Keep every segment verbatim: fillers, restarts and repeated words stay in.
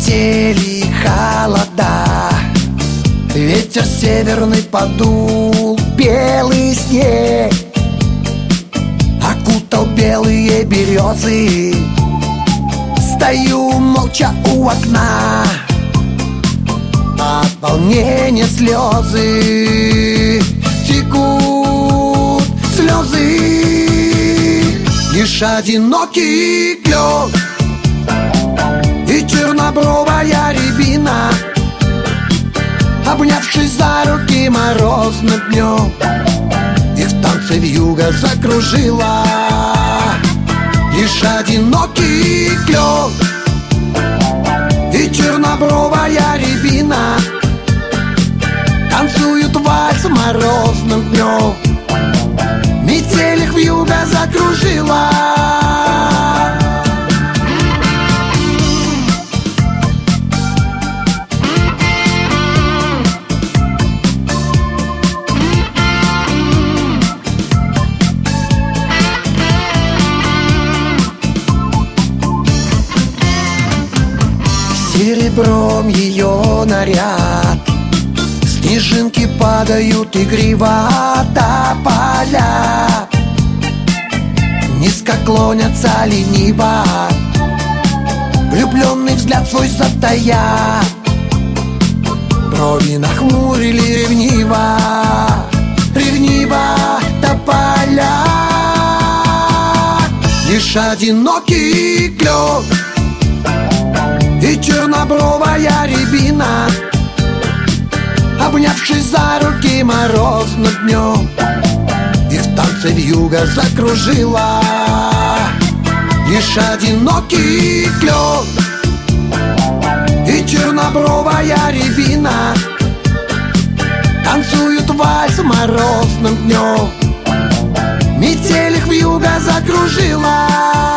Метели, холода, ветер северный подул, белый снег окутал белые березы. Стою молча у окна, от волнения слезы текут слезы. Лишь одинокий клен и чернобровая рябина, обнявшись за руки морозным днем, их в танце вьюга закружила. Лишь одинокий клен и чернобровая рябина танцуют вальс морозным днем, метель их вьюга закружила. Серебром ее наряд, снежинки падают игриво тополя, низко клонятся лениво, влюбленный взгляд свой затая, брови нахмурили ревниво, ревниво тополя. Лишь одинокий клен и чернобровая рябина, обнявшись за руки морозным днем, их в танце вьюга закружила. Лишь одинокий клен и чернобровая рябина танцуют вальс морозным днем, метель их вьюга закружила.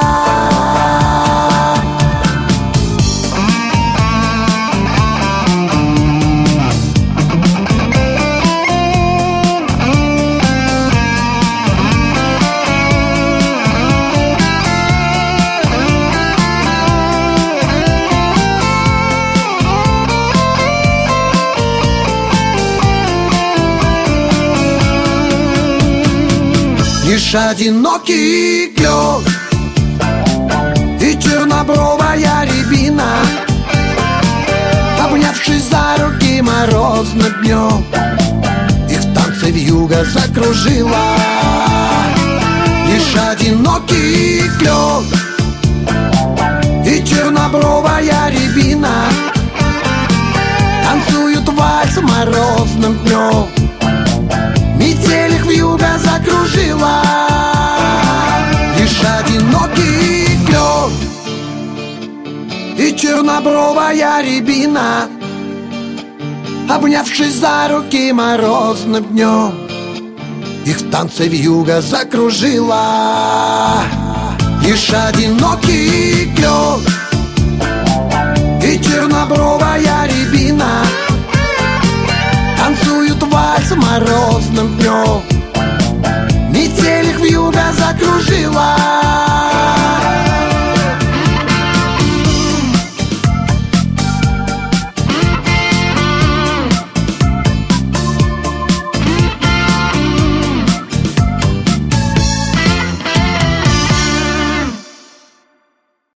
Лишь одинокий клен и чернобровая рябина, обнявшись за руки морозным днем, их в танце вьюга закружила. Лишь одинокий клен и чернобровая рябина танцуют вальс морозным днем, метель их вьюга закружила. Лишь одинокий клен и чернобровая рябина, обнявшись за руки морозным днем, их в танце вьюга закружила. Лишь одинокий клен и чернобровая рябина танцуют вальс морозным днем,